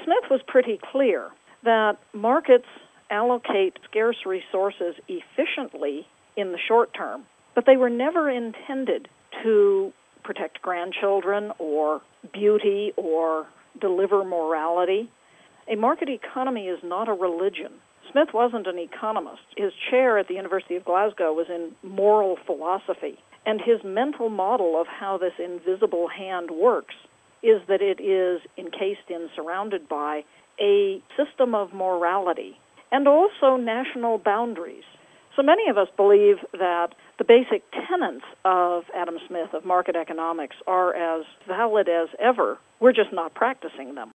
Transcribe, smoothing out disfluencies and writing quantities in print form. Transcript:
Smith was pretty clear that markets allocate scarce resources efficiently in the short term, but they were never intended to protect grandchildren or beauty or deliver morality. A market economy is not a religion. Smith wasn't an economist. His chair at the University of Glasgow was in moral philosophy, and his mental model of how this invisible hand works is that it is encased in, surrounded by, a system of morality and also national boundaries. So many of us believe that the basic tenets of Adam Smith, of market economics, are as valid as ever. We're just not practicing them.